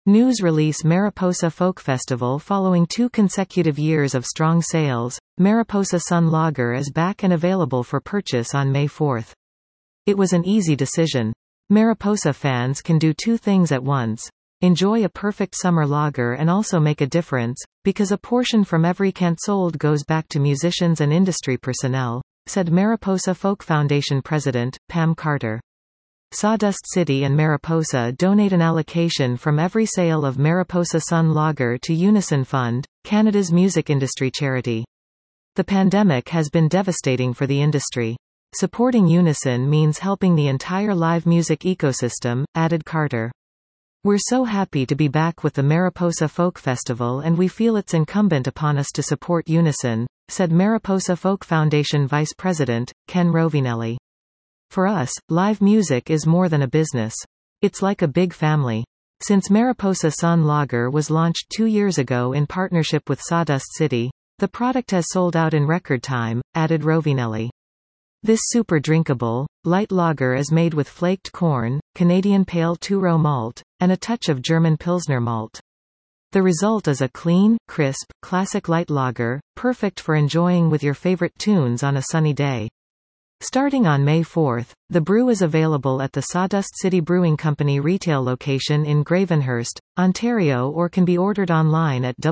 News release Mariposa Folk Festival. Following 2 consecutive years of strong sales, Mariposa Sun Lager is back and available for purchase on May 4. It was an easy decision. Mariposa fans can do 2 things at once. Enjoy a perfect summer lager and also make a difference, because a portion from every can sold goes back to musicians and industry personnel, said Mariposa Folk Foundation President, Pam Carter. Sawdust City and Mariposa donate an allocation from every sale of Mariposa Sun Lager to Unison Fund, Canada's music industry charity. The pandemic has been devastating for the industry. Supporting Unison means helping the entire live music ecosystem, added Carter. We're so happy to be back with the Mariposa Folk Festival, and we feel it's incumbent upon us to support Unison, said Mariposa Folk Foundation Vice President, Ken Rovinelli. For us, live music is more than a business. It's like a big family. Since Mariposa Sun Lager was launched 2 years ago in partnership with Sawdust City, the product has sold out in record time, added Rovinelli. This super drinkable, light lager is made with flaked corn, Canadian Pale Two-Row malt, and a touch of German Pilsner malt. The result is a clean, crisp, classic light lager, perfect for enjoying with your favorite tunes on a sunny day. Starting on May 4, the brew is available at the Sawdust City Brewing Company retail location in Gravenhurst, Ontario, or can be ordered online at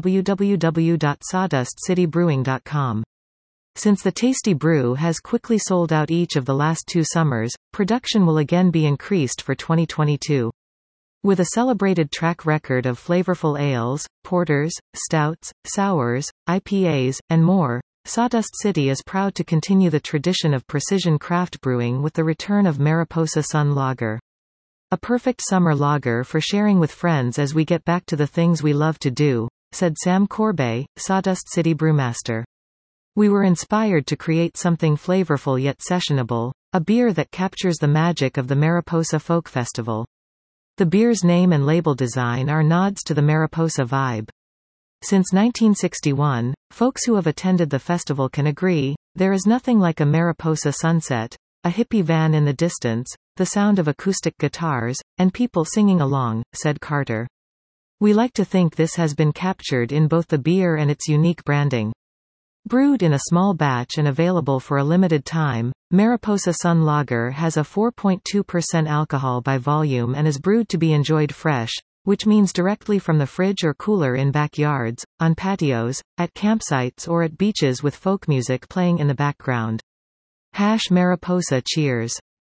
www.sawdustcitybrewing.com. Since the tasty brew has quickly sold out each of the last 2 summers, production will again be increased for 2022. With a celebrated track record of flavorful ales, porters, stouts, sours, IPAs, and more, Sawdust City is proud to continue the tradition of precision craft brewing with the return of Mariposa Sun Lager. A perfect summer lager for sharing with friends as we get back to the things we love to do, said Sam Corbet, Sawdust City brewmaster. We were inspired to create something flavorful yet sessionable, a beer that captures the magic of the Mariposa Folk Festival. The beer's name and label design are nods to the Mariposa vibe. Since 1961, folks who have attended the festival can agree, there is nothing like a Mariposa sunset, a hippie van in the distance, the sound of acoustic guitars, and people singing along, said Carter. We like to think this has been captured in both the beer and its unique branding. Brewed in a small batch and available for a limited time, Mariposa Sun Lager has a 4.2% alcohol by volume and is brewed to be enjoyed fresh, which means directly from the fridge or cooler in backyards, on patios, at campsites or at beaches with folk music playing in the background. #Mariposa Cheers.